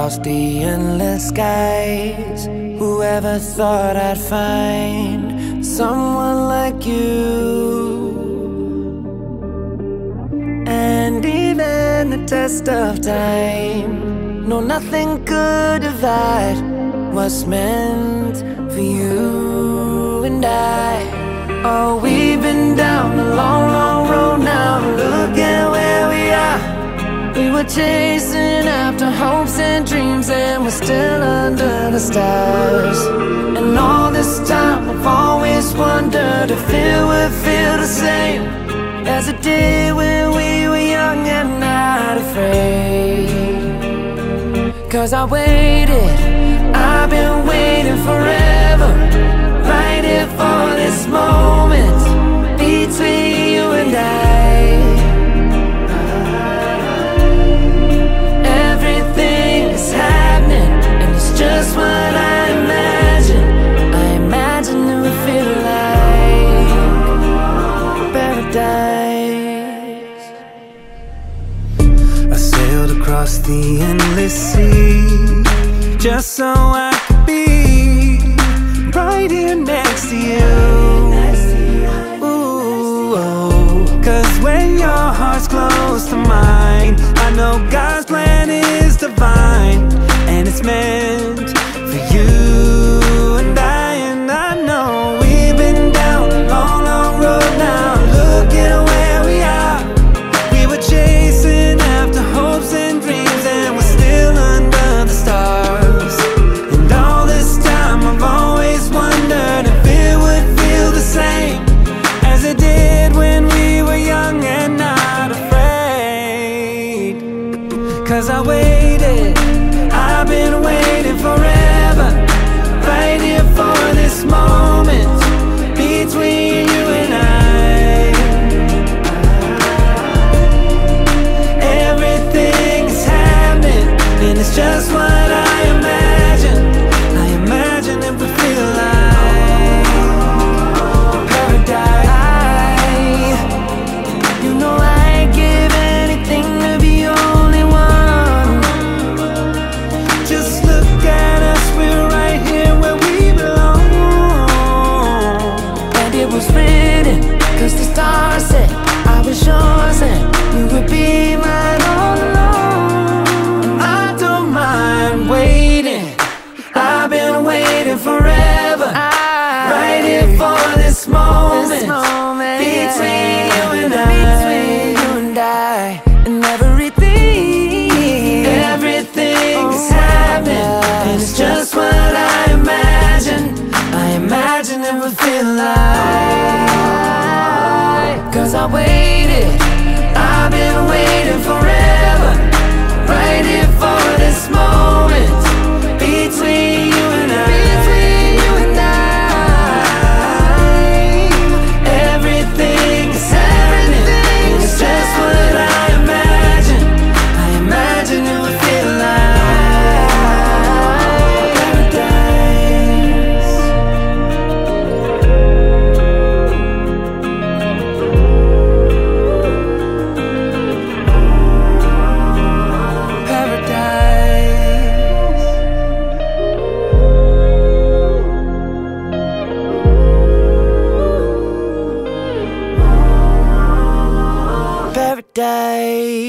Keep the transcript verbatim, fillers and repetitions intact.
across the endless skies. Whoever thought I'd find someone like you? And even the test of time, no, nothing could divide what's meant for you and I. Oh, we've been down a long, long road now. Look at where we are. We were chasing after hopes and dreams, and we're still under the stars. And all this time I've always wondered if it would feel the same as it did when we were young and not afraid. Cause I waited, I've been waiting forever, right here for this moment between you and I. Everything is happening, and it's just what I imagine. I imagine it would feel like paradise. I sailed across the endless sea just so I could be right here next to you. Ooh, oh. Cause when your heart's close to mine, I know God's plan is divine, and it's meant for you and I. And I know we've been down a long, long road now. Look at where we are. We were chasing after hopes and dreams, and we're still under the stars. And all this time I've always wondered if it would feel the same as it did when we were young and not afraid. Cause I waited, I've been waiting forever, right here for this moment between you and I. Everything is happening, and it's just what I imagine. I imagine it would feel like paradise. You know I'd give anything to be the only one. Just look at us, we're right here where we belong. And it was written, cause the stars said I was yours and you would be mine all along. And I don't mind waiting, I've been waiting forever, right here for this moment, this moment between you and I. Between you and I. And everything, everything is happening, and it's just what I imagine. I imagine it would feel like. Cause I waited, I've been waiting forever, right here for this moment between you and I. Between you and I. Everything is happening, and it's just what I imagine. I imagine it would feel like paradise. Paradise. Paradise.